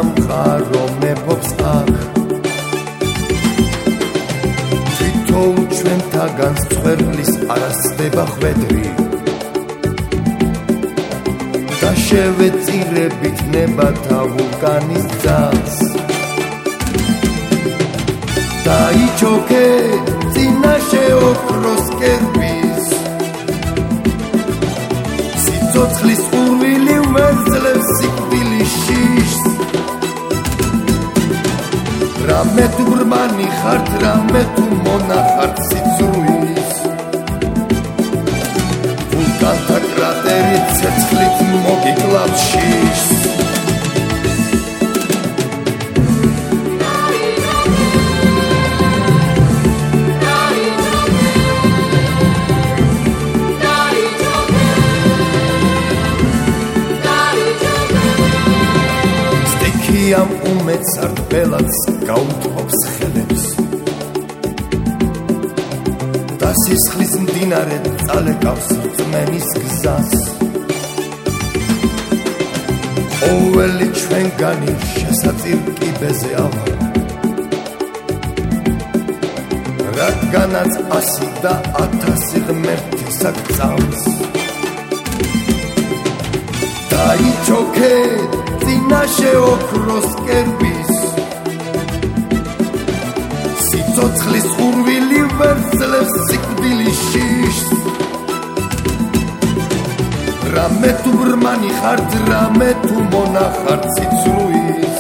სამყარო მეფობს აქ თვითონ ჩვენთაგან წვერლის არასდება ხვედრი და შევეწირებით ნებათა ვულკანის ძალს დაიჩოქე წინაშე ოქროს კერპის სიცოცხლის ურვილი ვეძლევს სიკვდილის შიშს რამე თუ ბრმანი ხართ რამე თუ მონახართ სიცრუის ვულკანთა კრატერი ცეცხლით მოგიკლავს შიშს ამ უმეც სარდბელადს გაუთხოვს ხელებს და სისხლის მდინარე წალეკავს რწმენის გზას ყოველი ჩვენგანი შესაწირ კიბეზე ავა რადგანაც 100 და 1000 ღმერთი საგწამს დაიჩოქე წინაშე ოქროს კერპის სიცოცხლის ურვილი ვეძლევს სიკვდილის შიშს რამე თუ ბრმანი ხართ რამე თუ მონახართ სიცრუის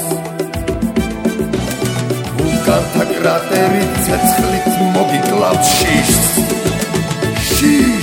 ვულკანთა კრატერი ცეცხლით მოგიკლავს შიშს